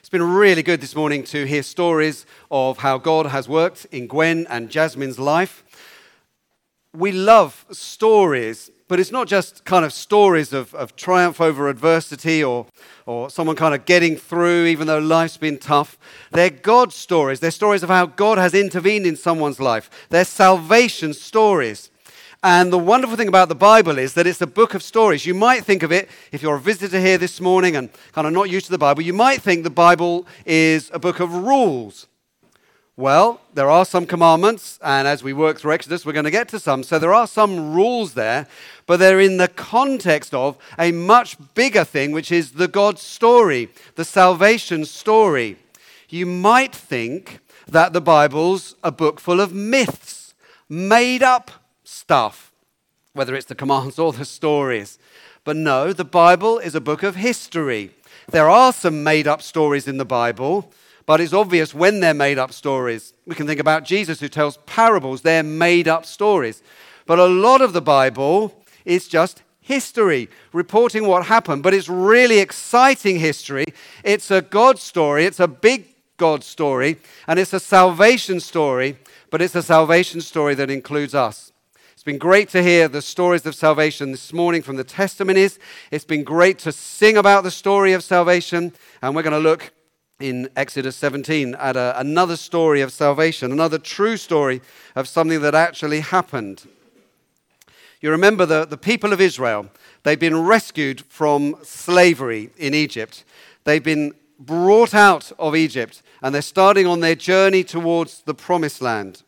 It's been really good this morning to hear stories of how God has worked in Gwen and Jasmine's life. We love stories, but it's not just kind of stories of triumph over adversity or someone kind of getting through even though life's been tough. They're God stories. They're stories of how God has intervened in someone's life. They're salvation stories. And the wonderful thing about the Bible is that it's a book of stories. You might think of it, if you're a visitor here this morning and kind of not used to the Bible, you might think the Bible is a book of rules. Well, there are some commandments, and as we work through Exodus, we're going to get to some. So there are some rules there, but they're in the context of a much bigger thing, which is the God story, the salvation story. You might think that the Bible's a book full of myths, made up stuff, whether it's the commands or the stories. But no, the Bible is a book of history. There are some made-up stories in the Bible, but it's obvious when they're made-up stories. We can think about Jesus who tells parables. They're made-up stories. But a lot of the Bible is just history, reporting what happened. But it's really exciting history. It's a God story. It's a big God story. And it's a salvation story. But it's a salvation story that includes us. It's been great to hear the stories of salvation this morning from the testimonies. It's been great to sing about the story of salvation. And we're going to look in Exodus 17 at another story of salvation, another true story of something that actually happened. You remember the people of Israel. They've been rescued from slavery in Egypt. They've been brought out of Egypt, and they're starting on their journey towards the promised land.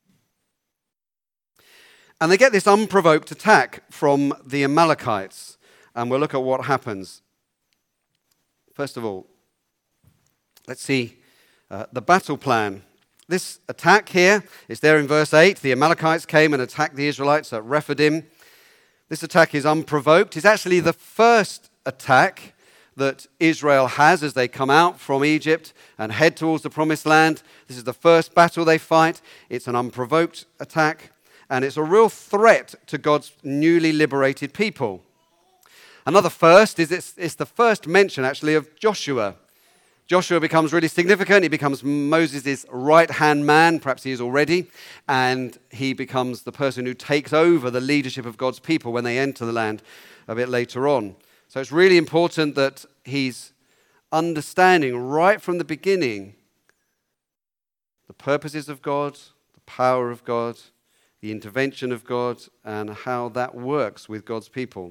And they get this unprovoked attack from the Amalekites. And we'll look at what happens. First of all, let's see the battle plan. This attack here is there in verse 8. The Amalekites came and attacked the Israelites at Rephidim. This attack is unprovoked. It's actually the first attack that Israel has as they come out from Egypt and head towards the promised land. This is the first battle they fight. It's an unprovoked attack. And it's a real threat to God's newly liberated people. Another first is it's the first mention, actually, of Joshua. Joshua becomes really significant. He becomes Moses' right-hand man, perhaps he is already, and he becomes the person who takes over the leadership of God's people when they enter the land a bit later on. So it's really important that he's understanding right from the beginning the purposes of God, the power of God, the intervention of God, and how that works with God's people.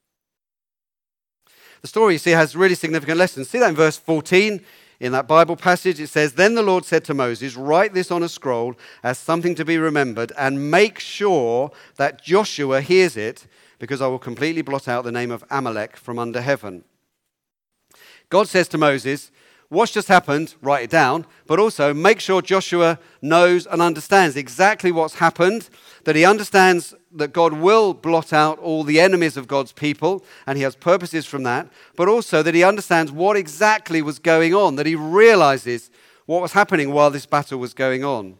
The story, you see, has really significant lessons. See that in verse 14 in that Bible passage. It says, "Then the Lord said to Moses, write this on a scroll as something to be remembered, and make sure that Joshua hears it, because I will completely blot out the name of Amalek from under heaven." God says to Moses, what's just happened, write it down, but also make sure Joshua knows and understands exactly what's happened, that he understands that God will blot out all the enemies of God's people, and he has purposes from that, but also that he understands what exactly was going on, that he realizes what was happening while this battle was going on.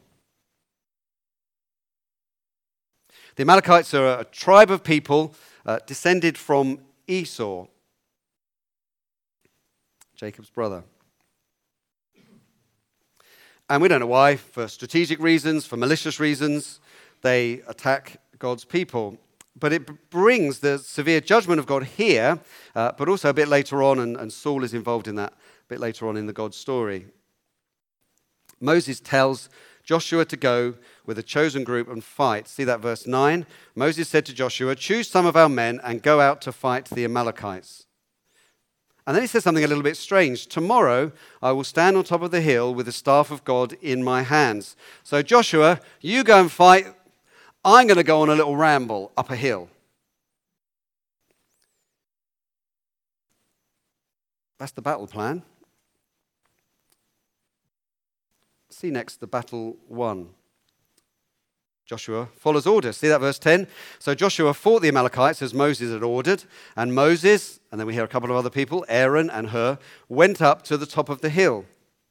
The Amalekites are a tribe of people descended from Esau, Jacob's brother. And we don't know why, for strategic reasons, for malicious reasons, they attack God's people. But it brings the severe judgment of God here, but also a bit later on, and Saul is involved in that a bit later on in the God story. Moses tells Joshua to go with a chosen group and fight. See that verse 9? Moses said to Joshua, "Choose some of our men and go out to fight the Amalekites." And then he says something a little bit strange. "Tomorrow I will stand on top of the hill with the staff of God in my hands. So Joshua, you go and fight. I'm going to go on a little ramble up a hill." That's the battle plan. See next the battle one. Joshua follows orders. See that verse 10? So Joshua fought the Amalekites as Moses had ordered, and Moses, and then we hear a couple of other people, Aaron and Hur, went up to the top of the hill.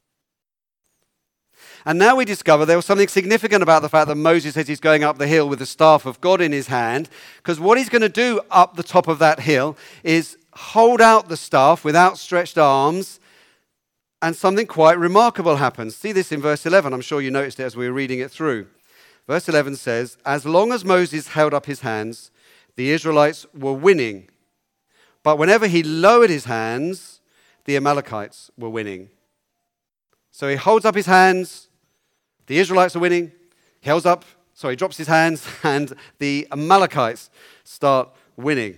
And now we discover there was something significant about the fact that Moses says he's going up the hill with the staff of God in his hand, because what he's going to do up the top of that hill is hold out the staff with outstretched arms And something quite remarkable happens. See this in verse 11. I'm sure you noticed it as we were reading it through. Verse 11 says, as long as Moses held up his hands, the Israelites were winning. But whenever he lowered his hands, the Amalekites were winning. So he holds up his hands, the Israelites are winning. He drops his hands, and the Amalekites start winning.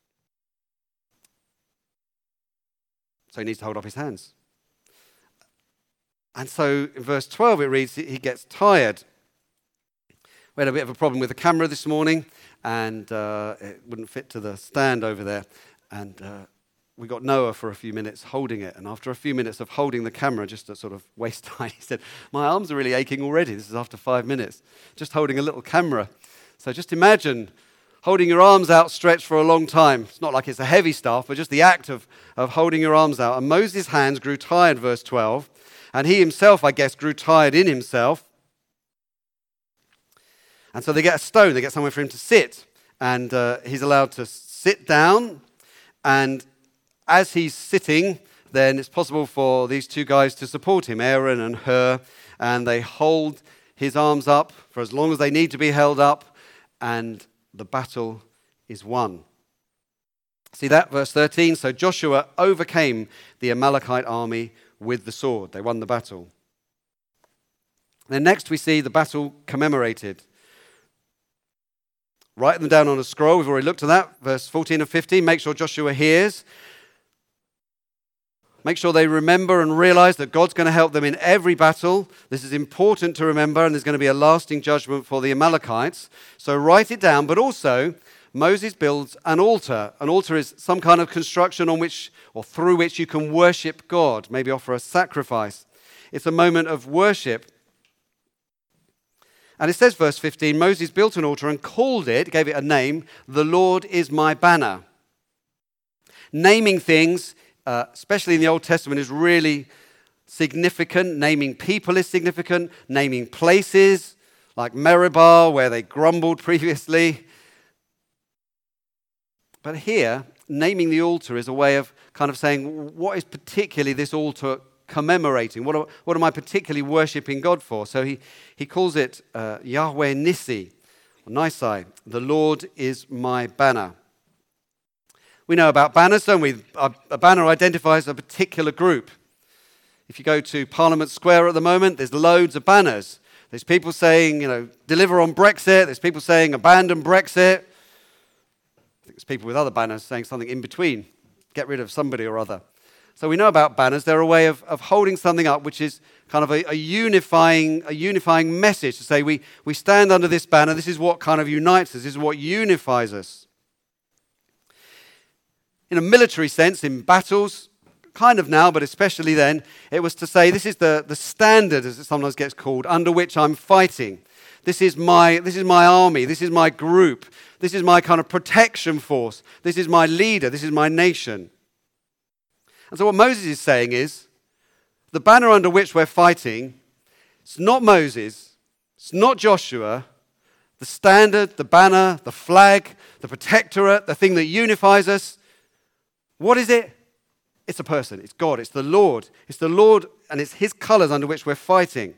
So he needs to hold up his hands. And so in verse 12 it reads, he gets tired. We had a bit of a problem with the camera this morning, and it wouldn't fit to the stand over there. And we got Noah for a few minutes holding it. And after a few minutes of holding the camera, just to sort of waste time, he said, my arms are really aching already. This is after 5 minutes, just holding a little camera. So just imagine holding your arms outstretched for a long time. It's not like it's a heavy stuff, but just the act of holding your arms out. And Moses' hands grew tired, verse 12. And he himself, I guess, grew tired in himself. And so they get a stone, they get somewhere for him to sit. And he's allowed to sit down. And as he's sitting, then it's possible for these two guys to support him, Aaron and Hur. And they hold his arms up for as long as they need to be held up. And the battle is won. See that, verse 13? So Joshua overcame the Amalekite army with the sword. They won the battle. Then next we see the battle commemorated. Write them down on a scroll. We've already looked at that. Verse 14 and 15. Make sure Joshua hears. Make sure they remember and realize that God's going to help them in every battle. This is important to remember, and there's going to be a lasting judgment for the Amalekites. So write it down, but also Moses builds an altar. An altar is some kind of construction on which or through which you can worship God, maybe offer a sacrifice. It's a moment of worship. And it says, verse 15, Moses built an altar and called it, gave it a name, the Lord is my banner. Naming things, especially in the Old Testament, is really significant. Naming people is significant. Naming places, like Meribah, where they grumbled previously. But here, naming the altar is a way of kind of saying, what is particularly this altar commemorating? What am I particularly worshipping God for? So he calls it Yahweh Nissi, or Nisai. The Lord is my banner. We know about banners, don't we? A banner identifies a particular group. If you go to Parliament Square at the moment, there's loads of banners. There's people saying, deliver on Brexit. There's people saying, abandon Brexit. I think there's people with other banners saying something in between. Get rid of somebody or other. So we know about banners. They're a way of holding something up which is kind of a unifying message to say we stand under this banner. This is what kind of unites us. This is what unifies us. In a military sense, in battles, kind of now, but especially then, it was to say this is the standard, as it sometimes gets called, under which I'm fighting. This is my army. This is my group. This is my kind of protection force. This is my leader. This is my nation. And so what Moses is saying is, the banner under which we're fighting, it's not Moses, it's not Joshua. The standard, the banner, the flag, the protectorate, the thing that unifies us, what is it? It's a person. It's God. It's the Lord. It's the Lord, and it's his colors under which we're fighting.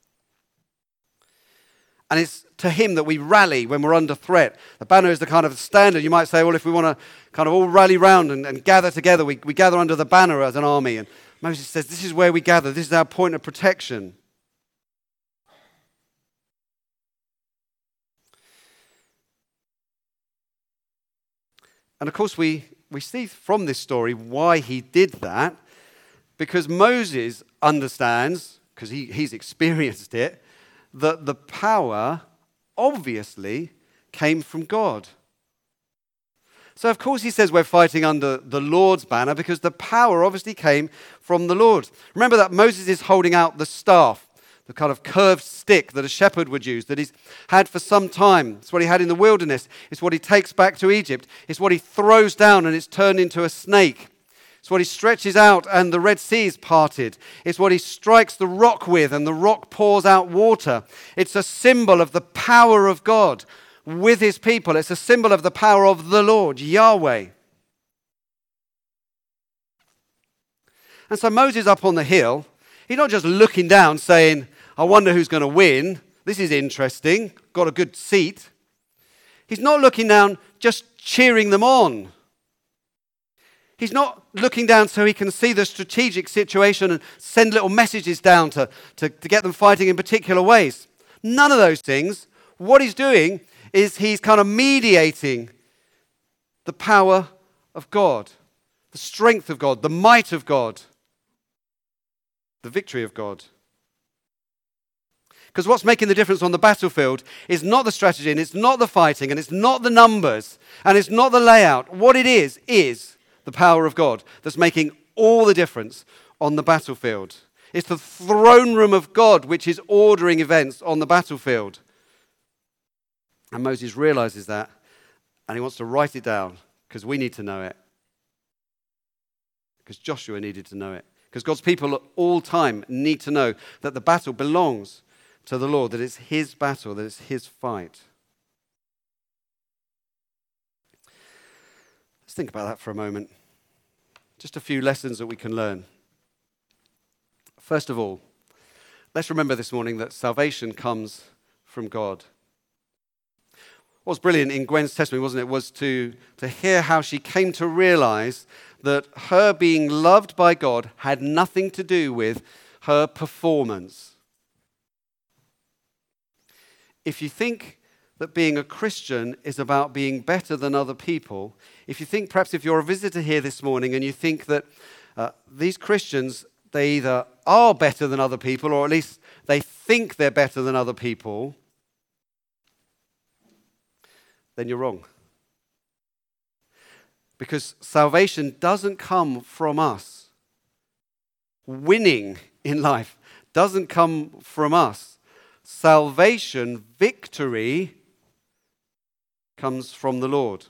And it's to him that we rally when we're under threat. The banner is the kind of standard. You might say, well, if we want to kind of all rally round and gather together, we gather under the banner as an army. And Moses says, this is where we gather. This is our point of protection. And of course, we see from this story why he did that. Because Moses understands, because he's experienced it, that the power obviously came from God. So of course he says we're fighting under the Lord's banner because the power obviously came from the Lord. Remember that Moses is holding out the staff, the kind of curved stick that a shepherd would use, that he's had for some time. It's what he had in the wilderness. It's what he takes back to Egypt. It's what he throws down and it's turned into a snake. It's what he stretches out and the Red Sea is parted. It's what he strikes the rock with and the rock pours out water. It's a symbol of the power of God with his people. It's a symbol of the power of the Lord, Yahweh. And so Moses up on the hill, he's not just looking down saying, I wonder who's going to win. This is interesting. Got a good seat. He's not looking down just cheering them on. He's not looking down so he can see the strategic situation and send little messages down to get them fighting in particular ways. None of those things. What he's doing is he's kind of mediating the power of God, the strength of God, the might of God, the victory of God. Because what's making the difference on the battlefield is not the strategy, and it's not the fighting, and it's not the numbers, and it's not the layout. What it is the power of God that's making all the difference on the battlefield. It's the throne room of God which is ordering events on the battlefield. And Moses realizes that, and he wants to write it down because we need to know it. Because Joshua needed to know it. Because God's people at all time need to know that the battle belongs to the Lord, that it's his battle, that it's his fight. Let's think about that for a moment. Just a few lessons that we can learn. First of all, let's remember this morning that salvation comes from God. What was brilliant in Gwen's testimony, wasn't it, was to hear how she came to realize that her being loved by God had nothing to do with her performance. If you think that being a Christian is about being better than other people, if you think, perhaps if you're a visitor here this morning and you think that these Christians, they either are better than other people or at least they think they're better than other people, then you're wrong. Because salvation doesn't come from us. Winning in life doesn't come from us. Salvation, victory, comes from the Lord.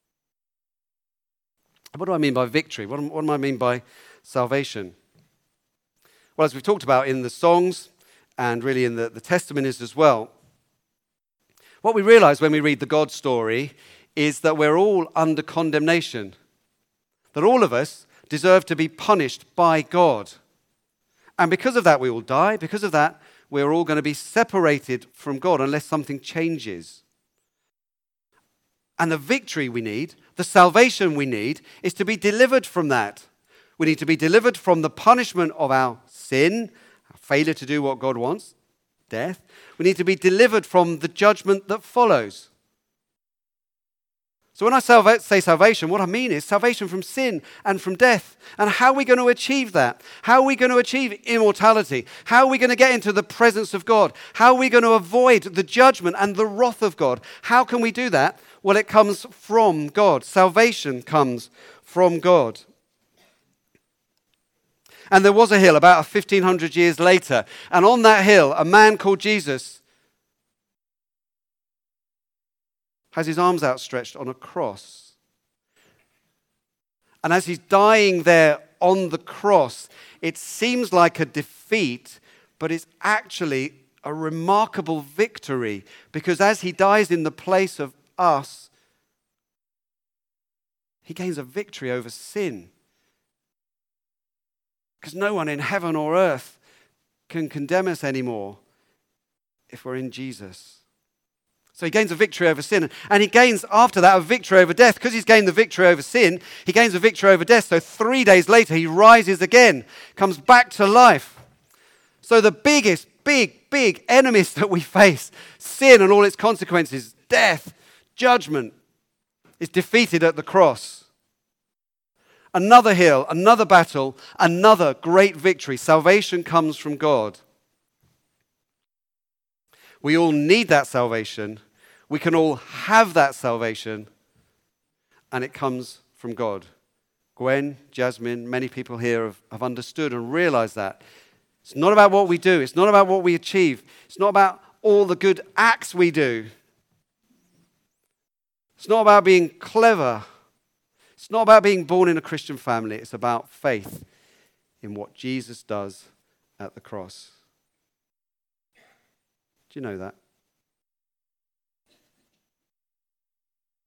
What do I mean by victory? What do I mean by salvation? Well, as we've talked about in the songs and really in the testimonies as well, what we realize when we read the God story is that we're all under condemnation. That all of us deserve to be punished by God. And because of that, we all die. Because of that, we're all going to be separated from God unless something changes. And the victory we need, the salvation we need, is to be delivered from that. We need to be delivered from the punishment of our sin, our failure to do what God wants, death. We need to be delivered from the judgment that follows. So when I say salvation, what I mean is salvation from sin and from death. And how are we going to achieve that? How are we going to achieve immortality? How are we going to get into the presence of God? How are we going to avoid the judgment and the wrath of God? How can we do that? Well, it comes from God. Salvation comes from God. And there was a hill about 1,500 years later. And on that hill, a man called Jesus has his arms outstretched on a cross. And as he's dying there on the cross, it seems like a defeat, but it's actually a remarkable victory. Because as he dies in the place of us, he gains a victory over sin. Because no one in heaven or earth can condemn us anymore if we're in Jesus. So he gains a victory over sin. And he gains, after that, a victory over death. Because he's gained the victory over sin, he gains a victory over death. So 3 days later, he rises again, comes back to life. So the biggest, big enemies that we face, sin and all its consequences, death, judgment, is defeated at the cross. Another hill, another battle, another great victory. Salvation comes from God. We all need that salvation. We can all have that salvation. And it comes from God. Gwen, Jasmine, many people here have understood and realized that. It's not about what we do. It's not about what we achieve. It's not about all the good acts we do. It's not about being clever. It's not about being born in a Christian family. It's about faith in what Jesus does at the cross. Do you know that?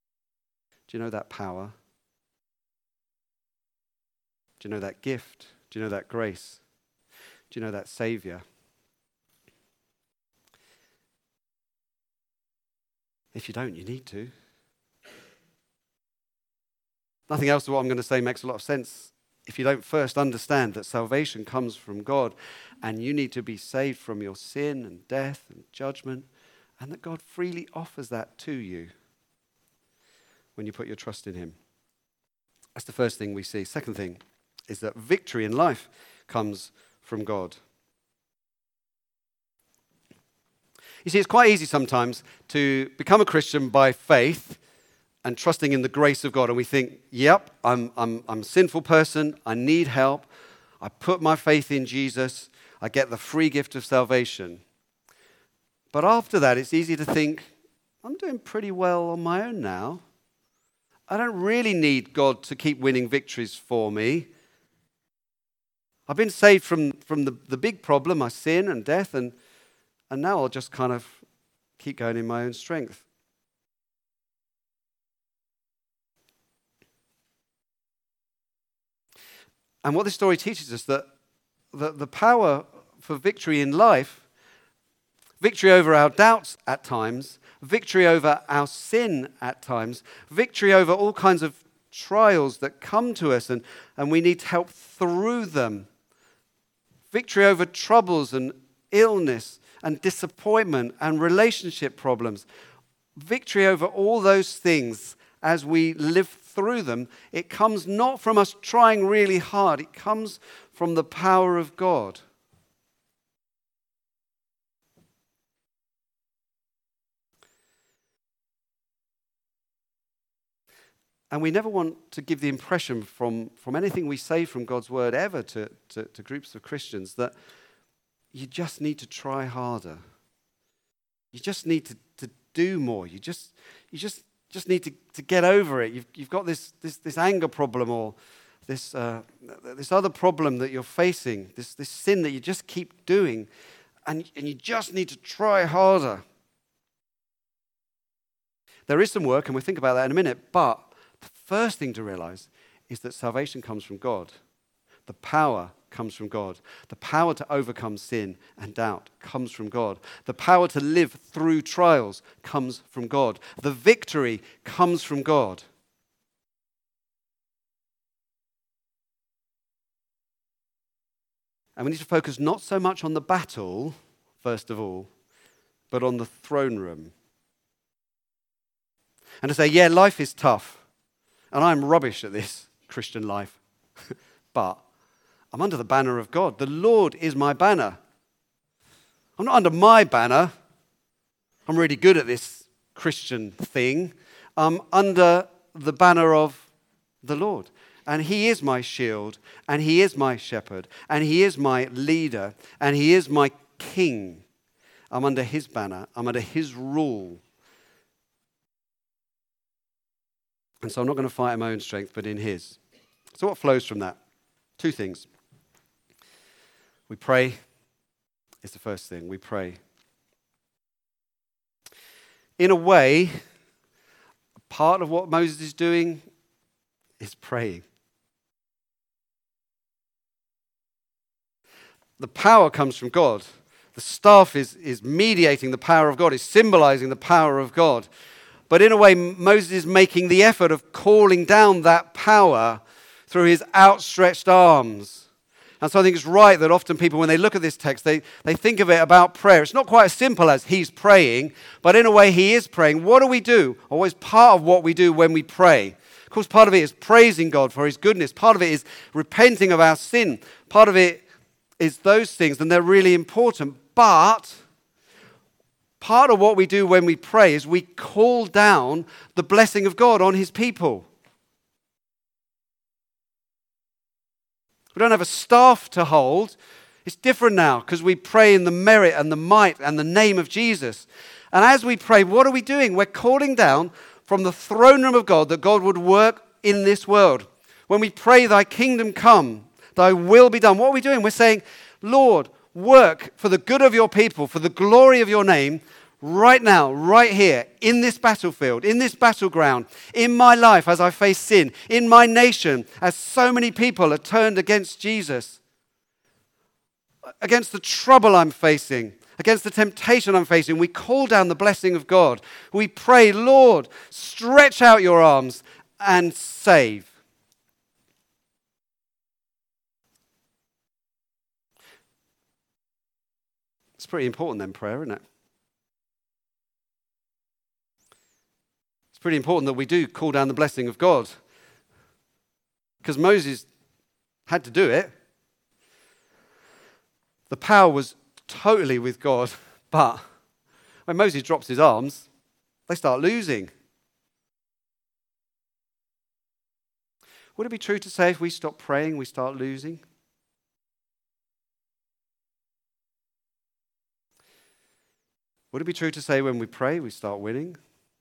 Do you know that power? Do you know that gift? Do you know that grace? Do you know that Savior? If you don't, you need to. Nothing else of what I'm going to say makes a lot of sense if you don't first understand that salvation comes from God and you need to be saved from your sin and death and judgment, and that God freely offers that to you when you put your trust in him. That's the first thing we see. Second thing is that victory in life comes from God. You see, it's quite easy sometimes to become a Christian by faith and trusting in the grace of God. And we think, yep, I'm a sinful person. I need help. I put my faith in Jesus. I get the free gift of salvation. But after that, it's easy to think, I'm doing pretty well on my own now. I don't really need God to keep winning victories for me. I've been saved from the big problem, my sin and death, and now I'll just kind of keep going in my own strength. And what this story teaches us, that the power for victory in life, victory over our doubts at times, victory over our sin at times, victory over all kinds of trials that come to us and we need help through them, victory over troubles and illness and disappointment and relationship problems, victory over all those things as we live through them, it comes not from us trying really hard. It comes from the power of God. And we never want to give the impression from anything we say from God's word ever to groups of Christians that you just need to try harder. You just need to do more. You just need to get over it. You've got this anger problem or this other problem that you're facing, this sin that you just keep doing, and you just need to try harder. There is some work, and we'll think about that in a minute, but the first thing to realize is that salvation comes from God. The power comes from God. The power to overcome sin and doubt comes from God. The power to live through trials comes from God. The victory comes from God. And we need to focus not so much on the battle, first of all, but on the throne room. And to say, yeah, life is tough. And I'm rubbish at this, Christian life. But I'm under the banner of God. The Lord is my banner. I'm not under my banner. I'm really good at this Christian thing. I'm under the banner of the Lord. And he is my shield, and he is my shepherd, and he is my leader, and he is my king. I'm under his banner. I'm under his rule. And so I'm not going to fight in my own strength, but in his. So what flows from that? Two things. We pray is the first thing. We pray. In a way, part of what Moses is doing is praying. The power comes from God. The staff is mediating the power of God, is symbolizing the power of God. But in a way, Moses is making the effort of calling down that power through his outstretched arms. And so I think it's right that often people, when they look at this text, they think of it about prayer. It's not quite as simple as he's praying, but in a way he is praying. What do we do? Always part of what we do when we pray. Of course, part of it is praising God for his goodness. Part of it is repenting of our sin. Part of it is those things, and they're really important. But part of what we do when we pray is we call down the blessing of God on his people. We don't have a staff to hold. It's different now because we pray in the merit and the might and the name of Jesus. And as we pray, what are we doing? We're calling down from the throne room of God that God would work in this world. When we pray, thy kingdom come, thy will be done. What are we doing? We're saying, Lord, work for the good of your people, for the glory of your name, right now, right here, in this battlefield, in this battleground, in my life as I face sin, in my nation, as so many people are turned against Jesus. against the trouble I'm facing, against the temptation I'm facing, we call down the blessing of God. We pray, Lord, stretch out your arms and save. It's pretty important then, prayer, isn't it? It's pretty important that we do call down the blessing of God. Because Moses had to do it. The power was totally with God, but when Moses drops his arms, they start losing. Would it be true to say if we stop praying, we start losing? Would it be true to say when we pray, we start winning?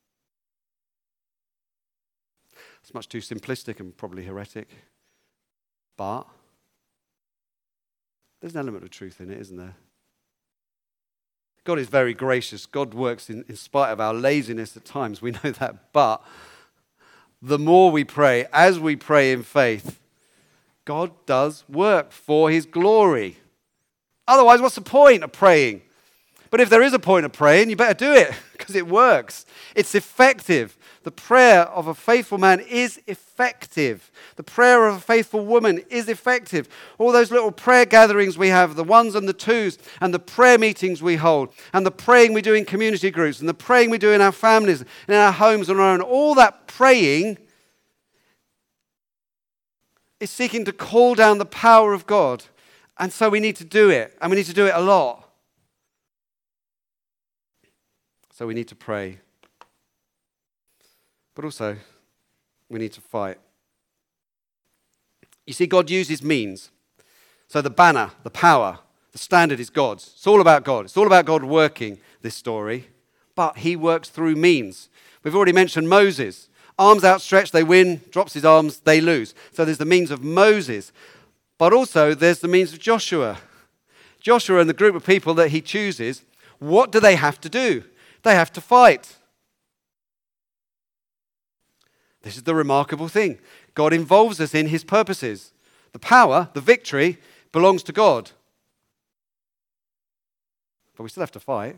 It's much too simplistic and probably heretic. But there's an element of truth in it, isn't there? God is very gracious. God works in spite of our laziness at times. We know that. But the more we pray, as we pray in faith, God does work for his glory. Otherwise, what's the point of praying? But if there is a point of praying, you better do it because it works. It's effective. The prayer of a faithful man is effective. The prayer of a faithful woman is effective. All those little prayer gatherings we have, the ones and the twos, and the prayer meetings we hold, and the praying we do in community groups, and the praying we do in our families, and in our homes and our own, all that praying is seeking to call down the power of God. And so we need to do it, and we need to do it a lot. So we need to pray. But also, we need to fight. You see, God uses means. So the banner, the power, the standard is God's. It's all about God. It's all about God working this story. But he works through means. We've already mentioned Moses. Arms outstretched, they win. Drops his arms, they lose. So there's the means of Moses. But also there's the means of Joshua. Joshua and the group of people that he chooses, what do they have to do? They have to fight. This is the remarkable thing. God involves us in his purposes. The power, the victory, belongs to God. But we still have to fight.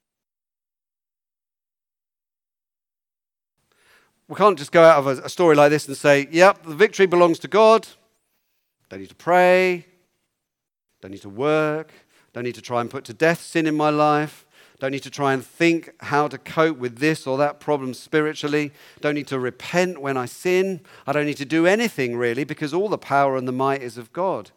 We can't just go out of a story like this and say, yep, the victory belongs to God. Don't need to pray. Don't need to work. Don't need to try and put to death sin in my life. Don't need to try and think how to cope with this or that problem spiritually. Don't need to repent when I sin. I don't need to do anything really because all the power and the might is of God.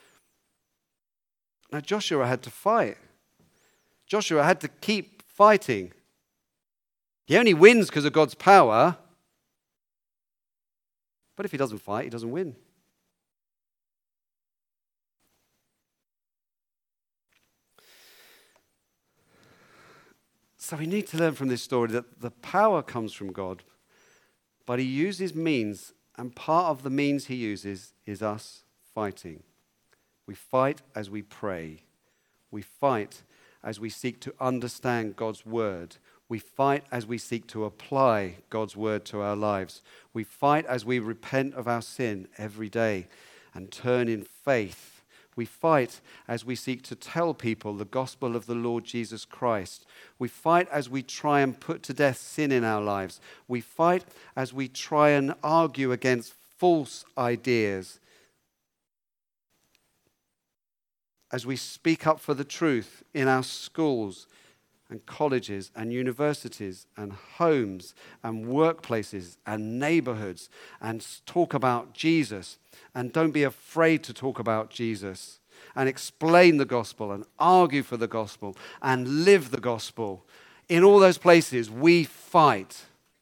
Now Joshua had to fight. Joshua had to keep fighting. He only wins because of God's power. But if he doesn't fight, he doesn't win. So we need to learn from this story that the power comes from God, but he uses means, and part of the means he uses is us fighting. We fight as we pray. We fight as we seek to understand God's word. We fight as we seek to apply God's word to our lives. We fight as we repent of our sin every day and turn in faith. We fight as we seek to tell people the gospel of the Lord Jesus Christ. We fight as we try and put to death sin in our lives. We fight as we try and argue against false ideas. As we speak up for the truth in our schools and colleges and universities and homes and workplaces and neighborhoods and talk about Jesus. And don't be afraid to talk about Jesus and explain the gospel and argue for the gospel and live the gospel. In all those places, we fight.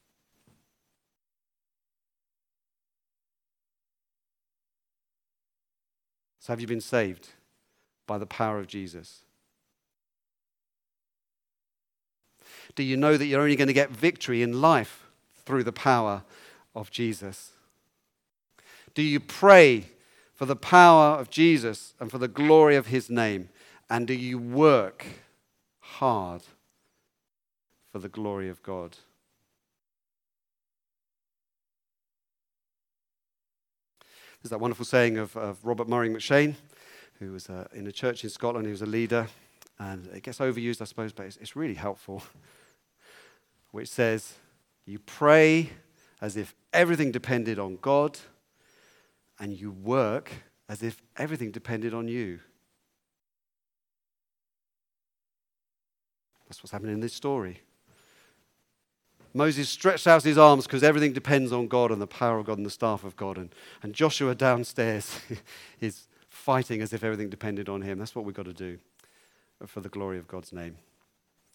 So have you been saved by the power of Jesus? Do you know that you're only going to get victory in life through the power of Jesus? Do you pray for the power of Jesus and for the glory of his name? And do you work hard for the glory of God? There's that wonderful saying of Robert Murray McCheyne, who was in a church in Scotland. He was a leader, and it gets overused, I suppose, but it's really helpful, which says, you pray as if everything depended on God, and you work as if everything depended on you. That's what's happening in this story. Moses stretched out his arms because everything depends on God and the power of God and the staff of God. And Joshua downstairs is fighting as if everything depended on him. That's what we've got to do for the glory of God's name.